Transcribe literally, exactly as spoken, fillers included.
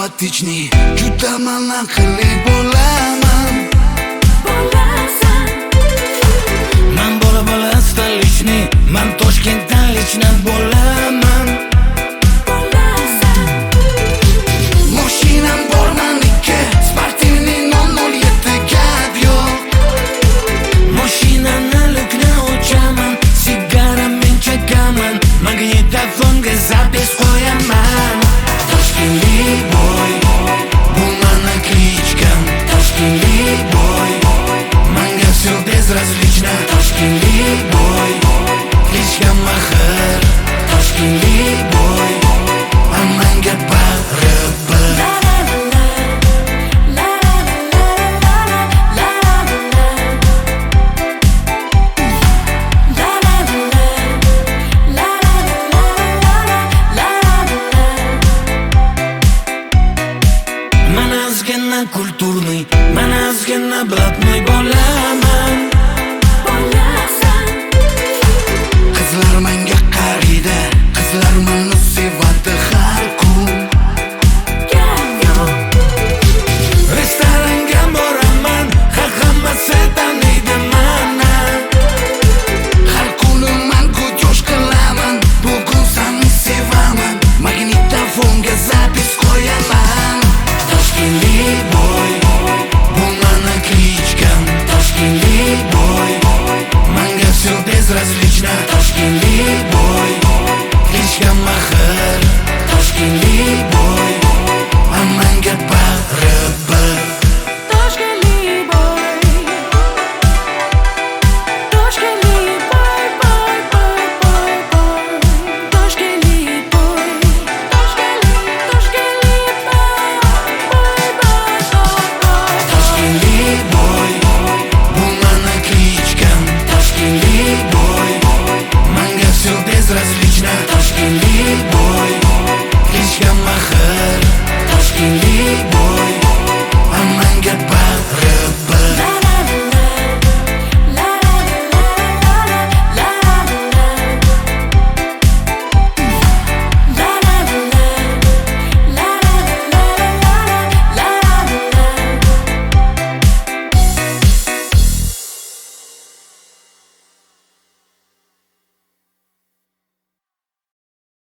simpatichniy, juda man aqlli bo'laman. Man bola bola stolishniy, man Toshkentdan lichna bo'laman. Mashinam bor meniki, sportivniy nol nol yetti Cabrio. Mashinani lukni ochaman, sigara men chekaman, magnitofonga zapis qo'yaman. Toshkentli boy, bu meni klichkam. Toshkentli boy, menga всё безразлично. Toshkentli boy.